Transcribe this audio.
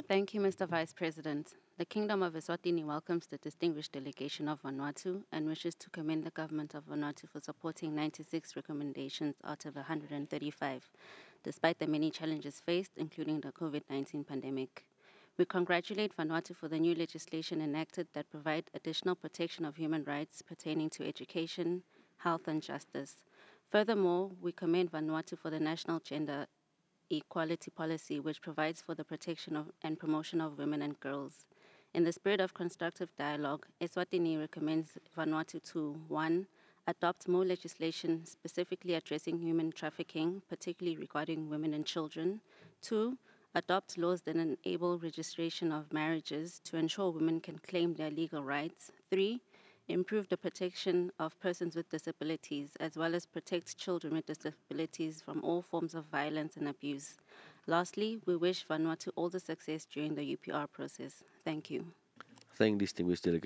Thank you, Mr. Vice President. The Kingdom of Eswatini welcomes the distinguished delegation of Vanuatu and wishes to commend the government of Vanuatu for supporting 96 recommendations out of 135, despite the many challenges faced, including the COVID-19 pandemic. We congratulate Vanuatu for the new legislation enacted that provide additional protection of human rights pertaining to education, health, and justice. Furthermore, we commend Vanuatu for the national gender equality policy, which provides for the protection of and promotion of women and girls. In the spirit of constructive dialogue, Eswatini recommends Vanuatu to 1. Adopt more legislation specifically addressing human trafficking, particularly regarding women and children. 2. Adopt laws that enable registration of marriages to ensure women can claim their legal rights. 3. Improve the protection of persons with disabilities, as well as protect children with disabilities from all forms of violence and abuse. Lastly, we wish Vanuatu all the success during the UPR process. Thank you. Thank distinguished delegate.